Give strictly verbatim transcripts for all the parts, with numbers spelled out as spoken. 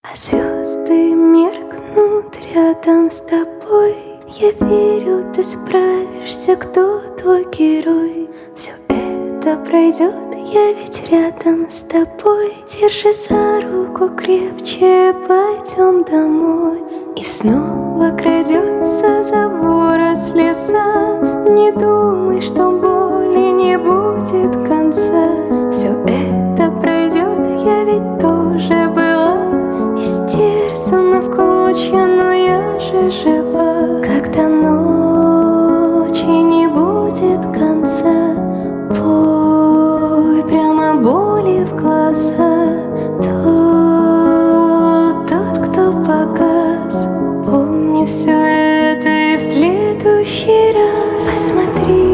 А звезды меркнут рядом с тобой. Я верю, ты справишься, кто твой герой. Все это пройдет, я ведь рядом с тобой. Держи за руку крепче, пойдем домой. И снова крадется за ворот слеза. Не думай, что боли не будет конца. Все это пройдет, я ведь тоже была истерзана в клочья, но я же жива. Когда ночи не будет конца, пой прямо боли в глаза. Тот, тот, кто погас, помни все это и в следующий раз посмотри.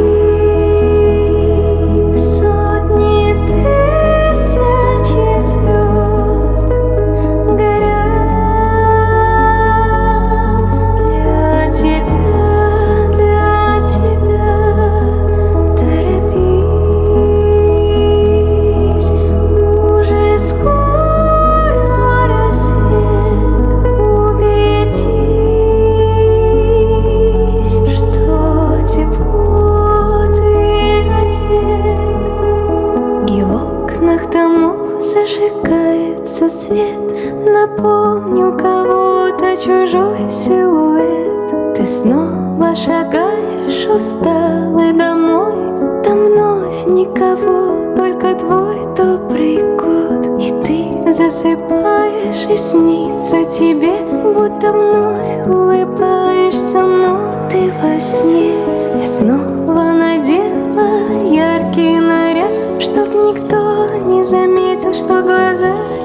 Домов зажигается свет, напомнил кого-то чужой силуэт. Ты снова шагаешь усталый домой. Там вновь никого, только твой добрый кот. И ты засыпаешь, и снится тебе, будто вновь улыбаешься, но ты во сне. Я снова надела яркий наряд, чтоб никто не заметил, что глаза